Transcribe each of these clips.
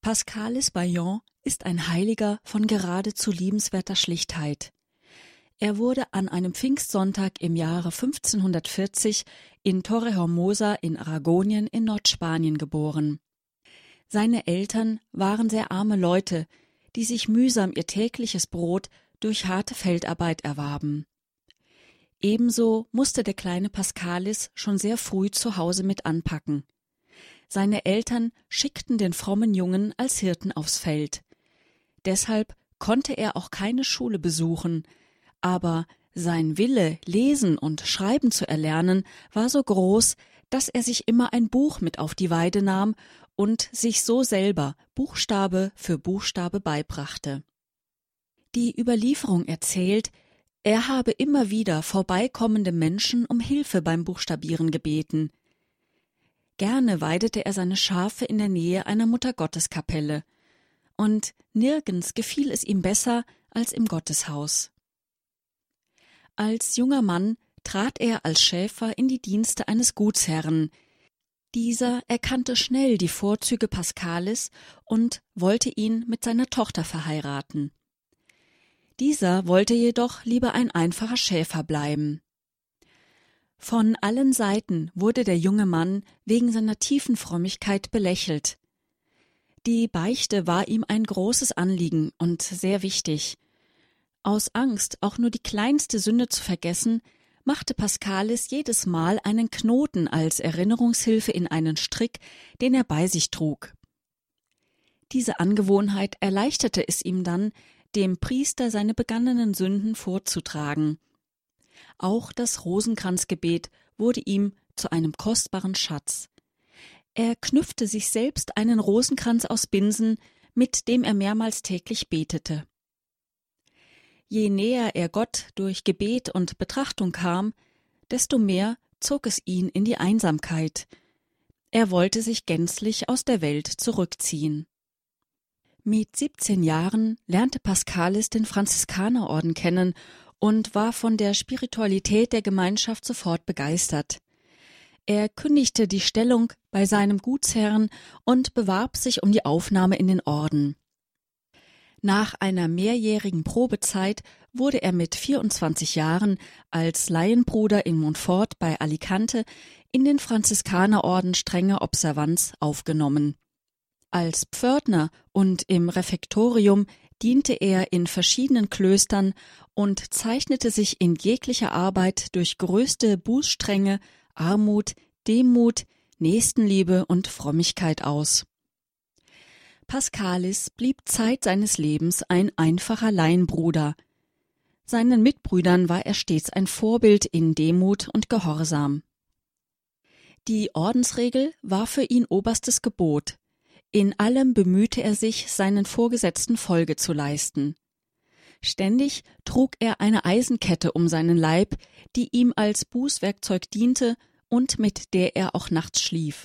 Pascalis Bayon ist ein Heiliger von geradezu liebenswerter Schlichtheit. Er wurde an einem Pfingstsonntag im Jahre 1540 in Torrehermosa in Aragonien in Nordspanien geboren. Seine Eltern waren sehr arme Leute, die sich mühsam ihr tägliches Brot durch harte Feldarbeit erwarben. Ebenso musste der kleine Pascalis schon sehr früh zu Hause mit anpacken. Seine Eltern schickten den frommen Jungen als Hirten aufs Feld. Deshalb konnte er auch keine Schule besuchen, aber sein Wille, lesen und schreiben zu erlernen, war so groß, dass er sich immer ein Buch mit auf die Weide nahm und sich so selber Buchstabe für Buchstabe beibrachte. Die Überlieferung erzählt, er habe immer wieder vorbeikommende Menschen um Hilfe beim Buchstabieren gebeten. Gerne weidete er seine Schafe in der Nähe einer Muttergotteskapelle, und nirgends gefiel es ihm besser als im Gotteshaus. Als junger Mann trat er als Schäfer in die Dienste eines Gutsherrn. Dieser erkannte schnell die Vorzüge Pascalis und wollte ihn mit seiner Tochter verheiraten. Dieser wollte jedoch lieber ein einfacher Schäfer bleiben. Von allen Seiten wurde der junge Mann wegen seiner tiefen Frömmigkeit belächelt. Die Beichte war ihm ein großes Anliegen und sehr wichtig. Aus Angst, auch nur die kleinste Sünde zu vergessen, machte Pascalis jedes Mal einen Knoten als Erinnerungshilfe in einen Strick, den er bei sich trug. Diese Angewohnheit erleichterte es ihm dann, dem Priester seine begangenen Sünden vorzutragen. Auch das Rosenkranzgebet wurde ihm zu einem kostbaren Schatz. Er knüpfte sich selbst einen Rosenkranz aus Binsen, mit dem er mehrmals täglich betete. Je näher er Gott durch Gebet und Betrachtung kam, desto mehr zog es ihn in die Einsamkeit. Er wollte sich gänzlich aus der Welt zurückziehen. Mit 17 Jahren lernte Pascalis den Franziskanerorden kennen und war von der Spiritualität der Gemeinschaft sofort begeistert. Er kündigte die Stellung bei seinem Gutsherrn und bewarb sich um die Aufnahme in den Orden. Nach einer mehrjährigen Probezeit wurde er mit 24 Jahren als Laienbruder in Montfort bei Alicante in den Franziskanerorden strenger Observanz aufgenommen. Als Pförtner und im Refektorium diente er in verschiedenen Klöstern und zeichnete sich in jeglicher Arbeit durch größte Bußstrenge, Armut, Demut, Nächstenliebe und Frömmigkeit aus. Pascalis blieb Zeit seines Lebens ein einfacher Laienbruder. Seinen Mitbrüdern war er stets ein Vorbild in Demut und Gehorsam. Die Ordensregel war für ihn oberstes Gebot. In allem bemühte er sich, seinen Vorgesetzten Folge zu leisten. Ständig trug er eine Eisenkette um seinen Leib, die ihm als Bußwerkzeug diente und mit der er auch nachts schlief.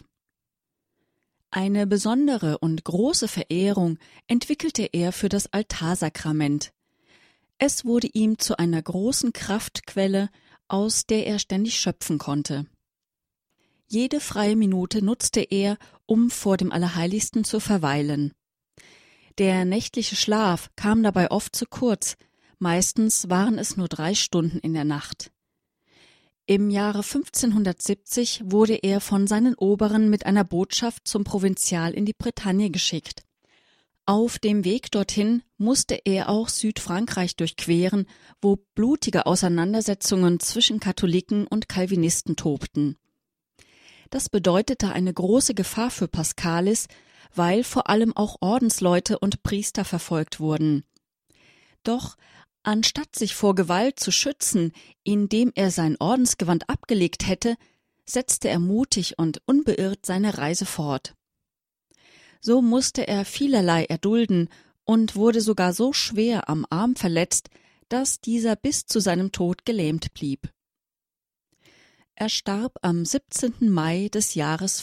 Eine besondere und große Verehrung entwickelte er für das Altarsakrament. Es wurde ihm zu einer großen Kraftquelle, aus der er ständig schöpfen konnte. Jede freie Minute nutzte er, um vor dem Allerheiligsten zu verweilen. Der nächtliche Schlaf kam dabei oft zu kurz, meistens waren es nur 3 Stunden in der Nacht. Im Jahre 1570 wurde er von seinen Oberen mit einer Botschaft zum Provinzial in die Bretagne geschickt. Auf dem Weg dorthin musste er auch Südfrankreich durchqueren, wo blutige Auseinandersetzungen zwischen Katholiken und Calvinisten tobten. Das bedeutete eine große Gefahr für Pascalis, weil vor allem auch Ordensleute und Priester verfolgt wurden. Doch anstatt sich vor Gewalt zu schützen, indem er sein Ordensgewand abgelegt hätte, setzte er mutig und unbeirrt seine Reise fort. So musste er vielerlei erdulden und wurde sogar so schwer am Arm verletzt, dass dieser bis zu seinem Tod gelähmt blieb. Er starb am 17. Mai des Jahres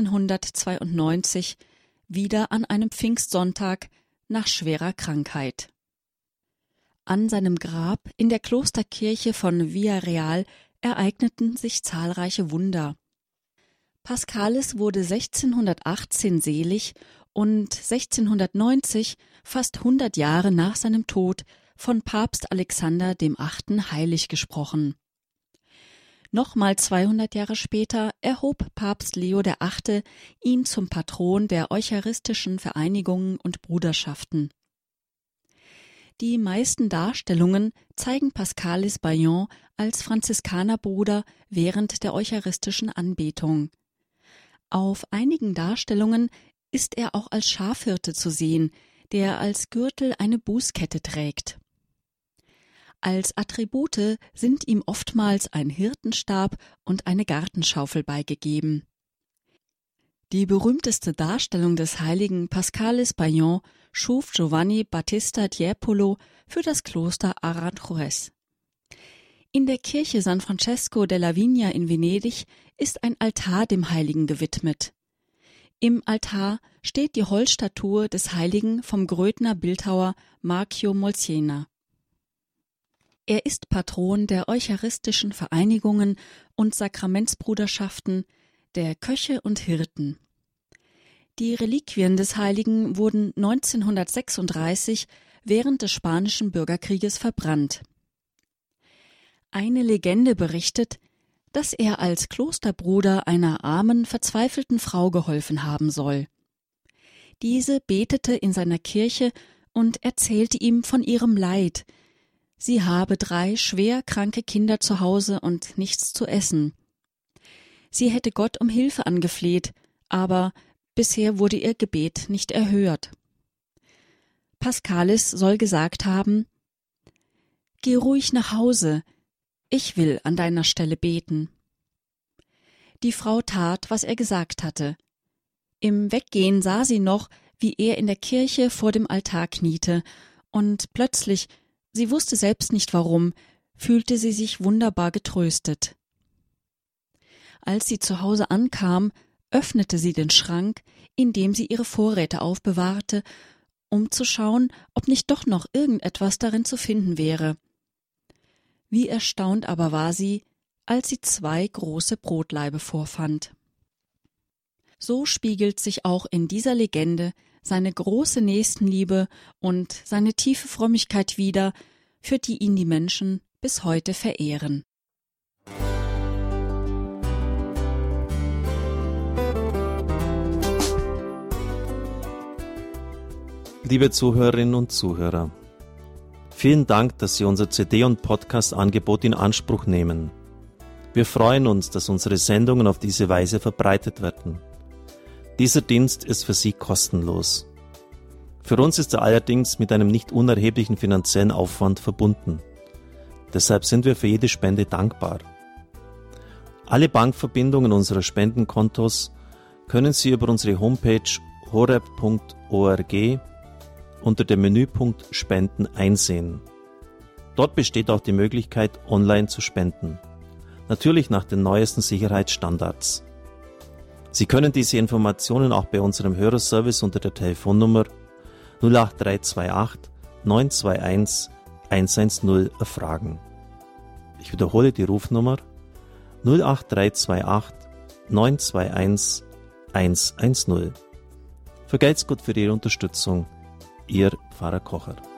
1592 wieder an einem Pfingstsonntag nach schwerer Krankheit. An seinem Grab in der Klosterkirche von Villarreal ereigneten sich zahlreiche Wunder. Pascalis wurde 1618 selig und 1690, fast 100 Jahre nach seinem Tod, von Papst Alexander VIII. Heilig gesprochen. Nochmal 200 Jahre später erhob Papst Leo VIII. Ihn zum Patron der eucharistischen Vereinigungen und Bruderschaften. Die meisten Darstellungen zeigen Pascalis Bayon als Franziskanerbruder während der eucharistischen Anbetung. Auf einigen Darstellungen ist er auch als Schafhirte zu sehen, der als Gürtel eine Bußkette trägt. Als Attribute sind ihm oftmals ein Hirtenstab und eine Gartenschaufel beigegeben. Die berühmteste Darstellung des heiligen Pascalis Bayon schuf Giovanni Battista Tiepolo für das Kloster Aranjuez. In der Kirche San Francesco della Vigna in Venedig ist ein Altar dem Heiligen gewidmet. Im Altar steht die Holzstatue des Heiligen vom Grödner Bildhauer Marchio Moltena. Er ist Patron der eucharistischen Vereinigungen und Sakramentsbruderschaften, der Köche und Hirten. Die Reliquien des Heiligen wurden 1936 während des Spanischen Bürgerkrieges verbrannt. Eine Legende berichtet, dass er als Klosterbruder einer armen, verzweifelten Frau geholfen haben soll. Diese betete in seiner Kirche und erzählte ihm von ihrem Leid. Sie habe 3 schwer kranke Kinder zu Hause und nichts zu essen. Sie hätte Gott um Hilfe angefleht, aber bisher wurde ihr Gebet nicht erhört. Pascalis soll gesagt haben: »Geh ruhig nach Hause, ich will an deiner Stelle beten.« Die Frau tat, was er gesagt hatte. Im Weggehen sah sie noch, wie er in der Kirche vor dem Altar kniete, und plötzlich, sie wusste selbst nicht warum, fühlte sie sich wunderbar getröstet. Als sie zu Hause ankam, öffnete sie den Schrank, in dem sie ihre Vorräte aufbewahrte, um zu schauen, ob nicht doch noch irgendetwas darin zu finden wäre. Wie erstaunt aber war sie, als sie 2 große Brotlaibe vorfand. So spiegelt sich auch in dieser Legende seine große Nächstenliebe und seine tiefe Frömmigkeit wider, für die ihn die Menschen bis heute verehren. Liebe Zuhörerinnen und Zuhörer, vielen Dank, dass Sie unser CD- und Podcast-Angebot in Anspruch nehmen. Wir freuen uns, dass unsere Sendungen auf diese Weise verbreitet werden. Dieser Dienst ist für Sie kostenlos. Für uns ist er allerdings mit einem nicht unerheblichen finanziellen Aufwand verbunden. Deshalb sind wir für jede Spende dankbar. Alle Bankverbindungen unserer Spendenkontos können Sie über unsere Homepage horeb.org unter dem Menüpunkt Spenden einsehen. Dort besteht auch die Möglichkeit, online zu spenden. Natürlich nach den neuesten Sicherheitsstandards. Sie können diese Informationen auch bei unserem Hörerservice unter der Telefonnummer 08328 921 110 erfragen. Ich wiederhole die Rufnummer 08328 921 110. Vergelt's Gott für Ihre Unterstützung. Ihr Pfarrer Kocher.